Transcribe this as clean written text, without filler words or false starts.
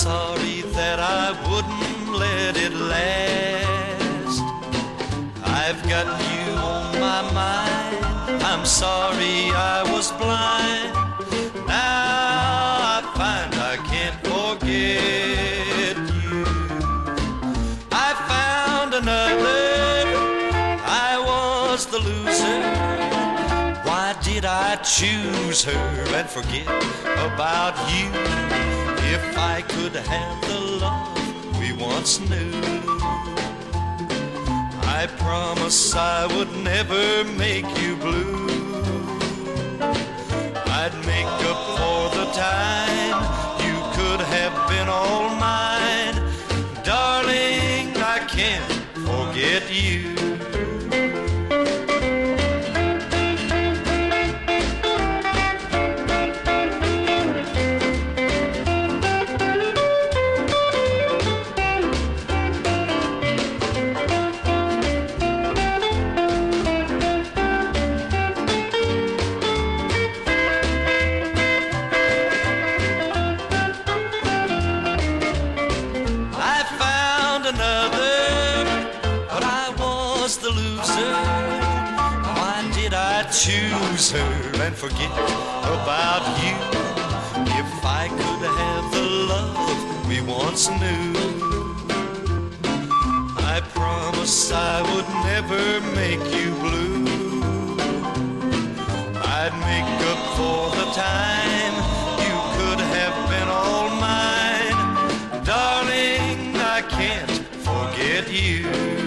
sorry that I wouldn't let it last. I've got you on my mind. I'm sorry I was blind. Now I find I can't forget you. I found another. I was the loser. Why did I choose her and forget about you? If I could have the love we once knew, I promise I would never make you blue. I'd make up for the time you could have been all mine. Darling, I can't forget you. The loser. Why did I choose her and forget about you? If I could have the love we once knew, I promise I would never make you blue. I'd make up for the time you could have been all mine. Darling, I can't forget you.